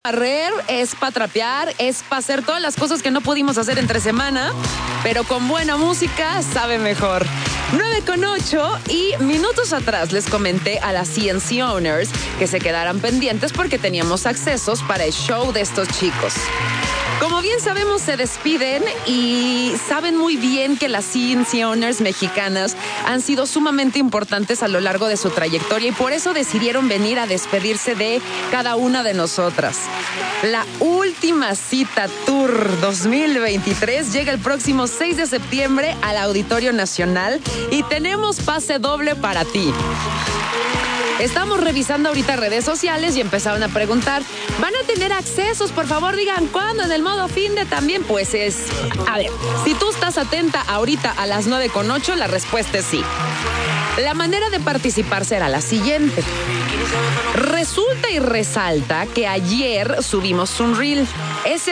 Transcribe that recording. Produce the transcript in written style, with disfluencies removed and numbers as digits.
Barrer, es para trapear, es para hacer todas las cosas que no pudimos hacer entre semana, pero con buena música sabe mejor. 9:08 y minutos atrás les comenté a las CNC Owners que se quedaran pendientes porque teníamos accesos para el show de estos chicos. Como bien sabemos, se despiden y saben muy bien que las CNC Owners mexicanas han sido sumamente importantes a lo largo de su trayectoria y por eso decidieron venir a despedirse de cada una de nosotras. La última cita Tour 2023 llega el próximo 6 de septiembre al Auditorio Nacional y tenemos pase doble para ti. Estamos revisando ahorita redes sociales y empezaron a preguntar, ¿van a tener accesos? Por favor, digan cuándo, en el modo finde también. Pues a ver, si tú estás atenta ahorita a las 9:08, la respuesta es sí. La manera de participar será la siguiente. Resulta y resalta que ayer subimos un reel. Ese